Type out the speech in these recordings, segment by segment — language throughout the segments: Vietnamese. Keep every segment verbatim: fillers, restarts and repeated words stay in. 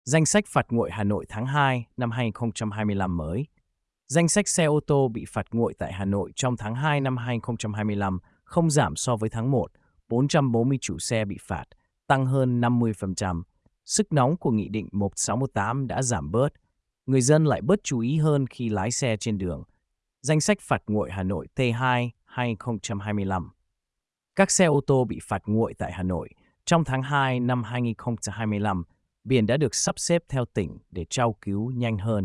Danh sách phạt nguội Hà Nội tháng hai năm hai nghìn không trăm hai mươi lăm mới. Danh sách xe ô tô bị phạt nguội tại Hà Nội trong tháng hai năm hai nghìn không trăm hai mươi lăm không giảm so với tháng một, bốn trăm bốn mươi chủ xe bị phạt, tăng hơn năm mươi phần trăm. Sức nóng của Nghị định một sáu một tám đã giảm bớt. Người dân lại bớt chú ý hơn khi lái xe trên đường. Danh sách phạt nguội Hà Nội T hai hai nghìn không trăm hai mươi lăm. Các xe ô tô bị phạt nguội tại Hà Nội trong tháng hai năm hai nghìn không trăm hai mươi lăm, biển đã được sắp xếp theo tỉnh để tra cứu nhanh hơn.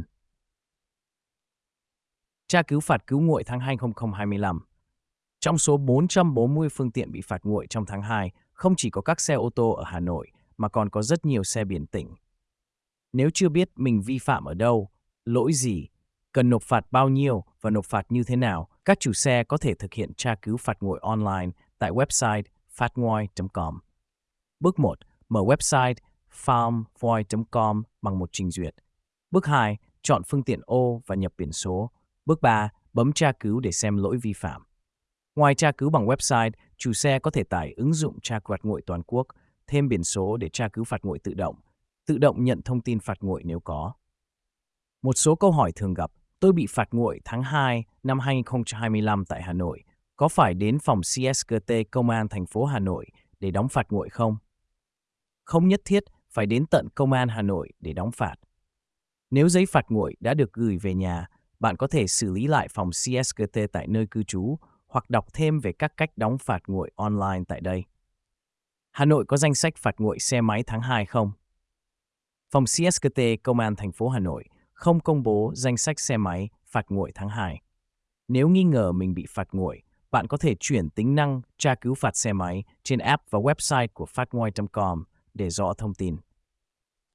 Tra cứu phạt cứu nguội tháng hai năm hai nghìn không trăm hai mươi lăm. Trong số bốn trăm bốn mươi phương tiện bị phạt nguội trong tháng hai, không chỉ có các xe ô tô ở Hà Nội mà còn có rất nhiều xe biển tỉnh. Nếu chưa biết mình vi phạm ở đâu, lỗi gì, cần nộp phạt bao nhiêu và nộp phạt như thế nào, các chủ xe có thể thực hiện tra cứu phạt nguội online tại website phatngoi chấm com. Bước một. Mở website phatngoi chấm com bằng một trình duyệt. Bước hai. Chọn phương tiện ô và nhập biển số. Bước ba. Bấm tra cứu để xem lỗi vi phạm. Ngoài tra cứu bằng website, chủ xe có thể tải ứng dụng tra phạt nguội toàn quốc, thêm biển số để tra cứu phạt nguội tự động, tự động nhận thông tin phạt nguội nếu có. Một số câu hỏi thường gặp: tôi bị phạt nguội tháng hai năm hai nghìn không trăm hai mươi lăm tại Hà Nội. Có phải đến phòng xê ét giê tê Công an thành phố Hà Nội để đóng phạt nguội không? Không nhất thiết phải đến tận Công an Hà Nội để đóng phạt. Nếu giấy phạt nguội đã được gửi về nhà, bạn có thể xử lý lại phòng xê ét giê tê tại nơi cư trú hoặc đọc thêm về các cách đóng phạt nguội online tại đây. Hà Nội có danh sách phạt nguội xe máy tháng hai không? Phòng xê ét giê tê Công an thành phố Hà Nội không công bố danh sách xe máy phạt nguội tháng hai. Nếu nghi ngờ mình bị phạt nguội, bạn có thể chuyển tính năng tra cứu phạt xe máy trên app và website của phatngoi chấm com để rõ thông tin.